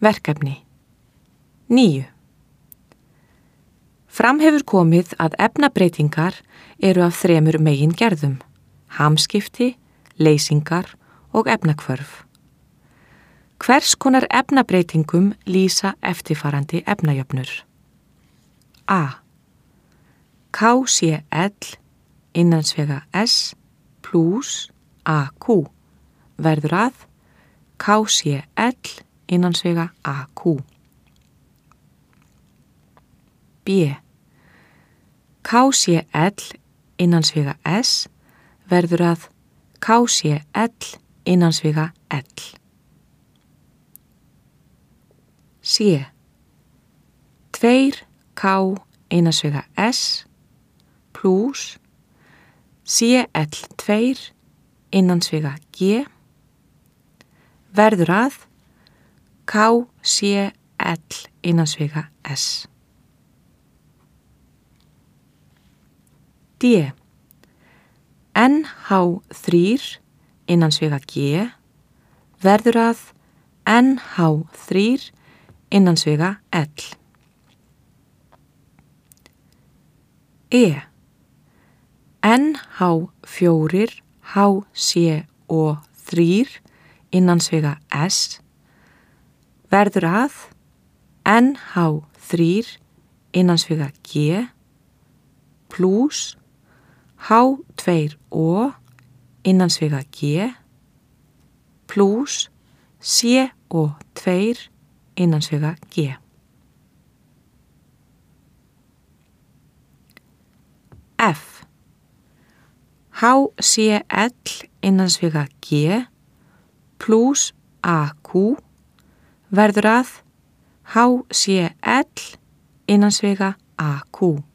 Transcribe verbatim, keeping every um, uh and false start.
Verkefni níu. Fram hefur komið að efnabreytingar eru af þremur megingerðum: hamskipti, leysingar og efnahvörf. Hvers konar efnabreytingum lýsa eftirfarandi efnajöfnur? A. KCl innansvega S plus A Q verður að KCl innansvega A Q. B. KCl innansvega S verður að KCl innansvega L. C. tveir K innansvega S plus C L tveir innansvega G verður að KCl innansvega S. D. N H þrír innansvega G verður að N H þrír innansvega L. E. N H fjórir H C O þrír innansvega S verður að N H þrír innansvega G plus H tveir O innansvega G plus C O tveir innansvega G. F. HCl innansvega G plus A Q verður að HCl innansvega A Q.